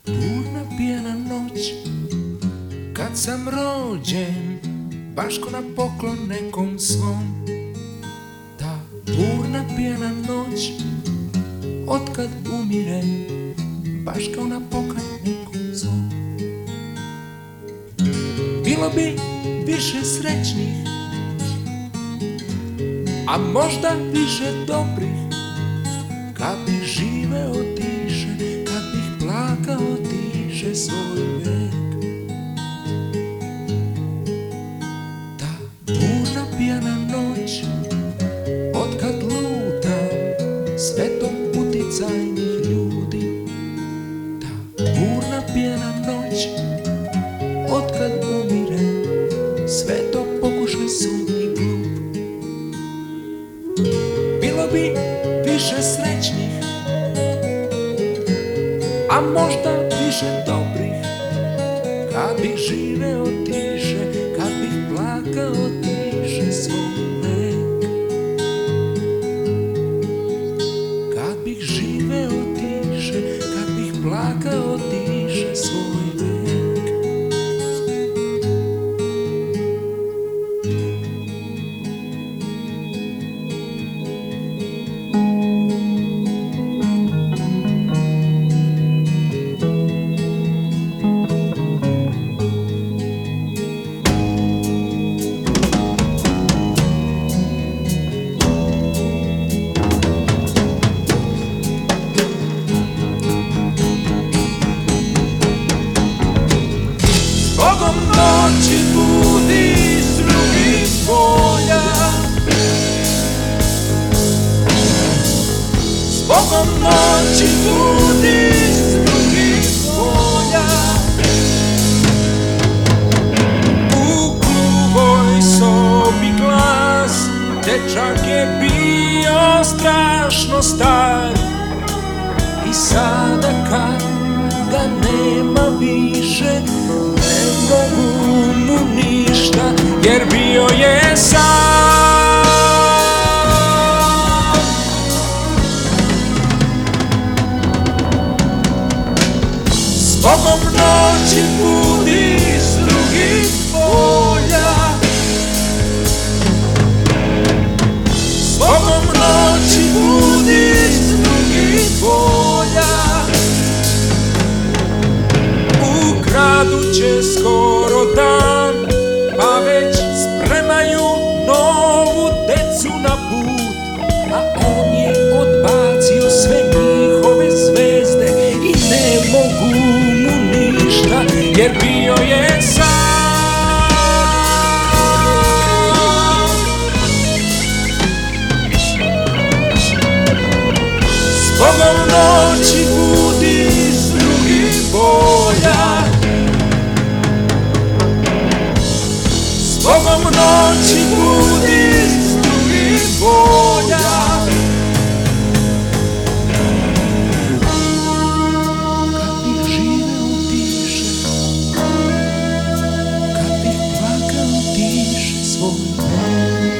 Burna pijana noć, kad sam rođen, baš ko na poklon nekom svom. Ta burna pijana noć, otkad umirem, baš kao na poklon nekom svom. Bilo bi više srećnih, a možda više dobrih, kad bih živeo tiše, kad bih plakao tiše svoj vek. Ta burna pijana noć, otkad lutam svetom uticajnih ljudi. Ta burna pijana noć, otkad umirem, sve to pokušaj sumnji glup. Bilo bi više srećnih, a možda više dobrih, kad bih živeo tiše, kad bih plakao tiše svoj vek. Kad bih živeo tiše, kad bih plakao tiše svoj vek. Zbogom noći budi s drugih polja, zbogom noći budi s drugih polja. U gluvoj sobi glas, dečak je bio strašno star, i sada kad ga nema više, ne mogu mu ništa, jer bio je sam. Zbogom noći budi s drugih polja, zbogom noći budi s drugih polja. U gradu će skoro dan, pa već spremaju novu decu na put, a on je odbacio sve njihove zvezde i ne mogu mu ništa, jer bio je sam. Zbogom noći budi s drugih polja, zbogom noći budi s drugih polja. Kad bih živeo tiše, kad bih plakao tiše svoj vek.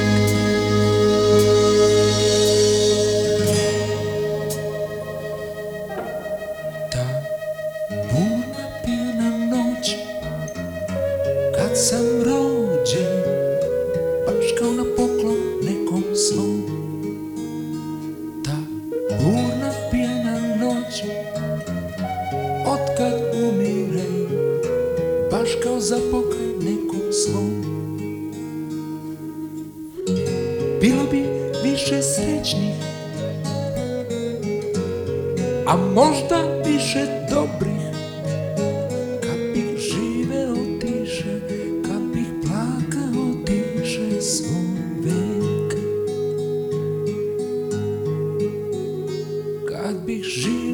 Ta burna pijana noć, kad sam rođen, baš kao na poklon nekom svom. Ta burna pijana noć, otkad umirem, baš kao za pokaj nekom svom. Bilo bi više srećnih, a možda više dobrih, kad bih živeo tiše, kad bih plakao tiše svoj vek. Kad bih živeo